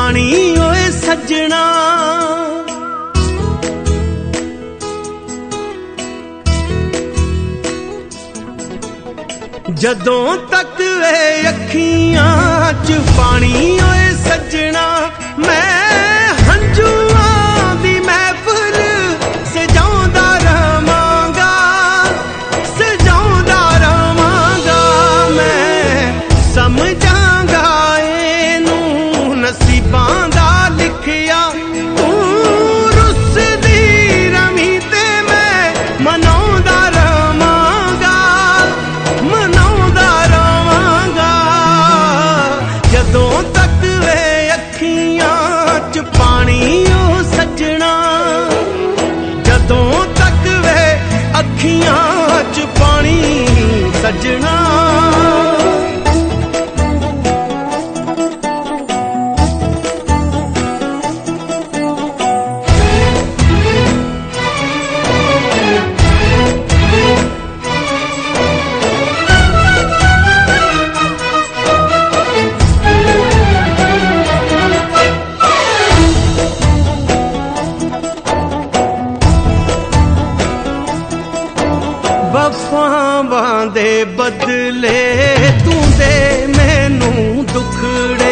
पानी ओए सजना। जदों तक वे अखियां च पानी ओए सजना, मैं हंझूआं दी महफिल सजाउंदा रवांगा, सजाउंदा रवांगा। मैं समझांगा एनू नसीबां दा लिखिया, तू रुसदी रमी ते मैं मनाउंदा रवांगा, मनाउंदा रवांगा। जदों तक वे अखियां च पानी ओ सजना, जदों तक वे अखियां च पानी सजना। वफावां दे बदले तू दे मैनू दुखड़े,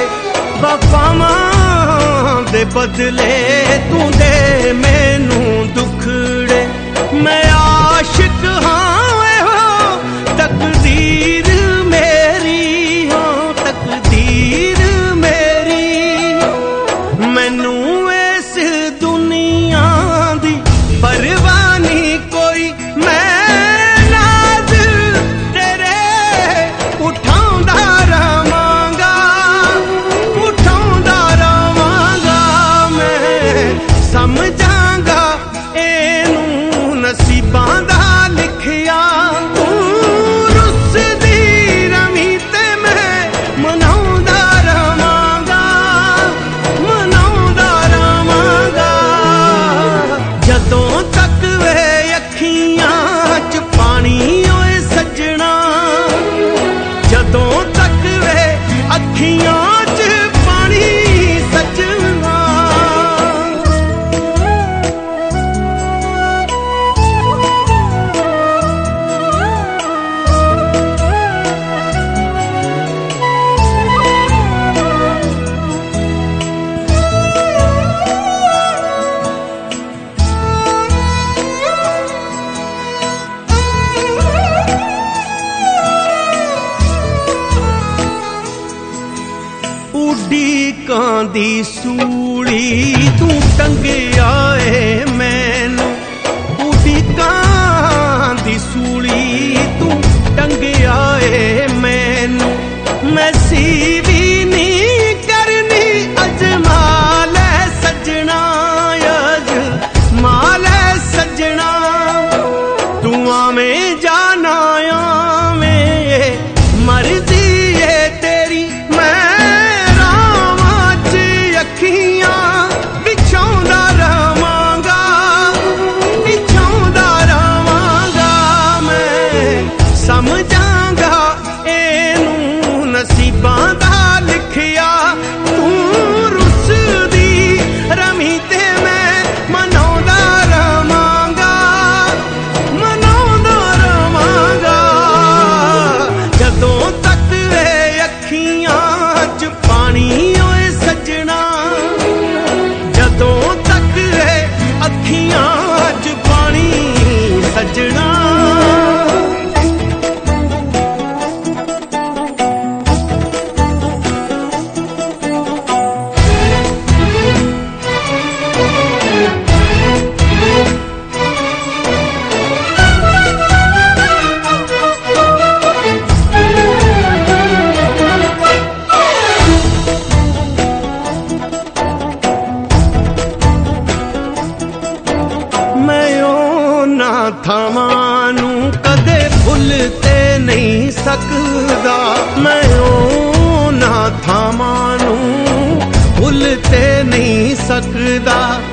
वफावां दे बदले तू दे मैनू दुखड़े। मैं आशिक हाँ हो तकदीर मेरी, हो तकदीर मेरी। मैनू इस दुनिया दी परवाह नहीं कोई, मैं समझांगा एनू नसीबां दा लिखिया, तू रुसदी रमी ते मैं मनाउंदा रवांगा, मनाउंदा रवांगा। जदों तक वे अखियां च पानी ओए सजना, जदों तक वे अखियां च पानी सजना। उड़ीकां दी सूली तू टंगिया ए मैनू, उड़ीकां दी सूली तू टंगिया ए मैनू। मैं सीवी नहीं करनी अजमा लै सजना, अजमा लै सजना। तू आवें जाना आवें मर्जी है तेरी, मैं समझांगा एनू नसीबां दा लिखिया, तू रुसदी रमी ते मैं मनाउंदा रवांगा, मनाउंदा रवांगा। जदों तक वे अखियां च पानी ओए सजना, जदों तक वे अखियां च पानी सजना। ਥਾਵਾਂ ਨੂੰ ਕਦੇ ਭੁੱਲ ਤੇ ਨਹੀਂ ਸਕਦਾ, ਮੈਂ ਉਹਨਾਂ ਥਾਵਾਂ ਨੂੰ ਭੁੱਲ ਤੇ ਨਹੀਂ ਸਕਦਾ।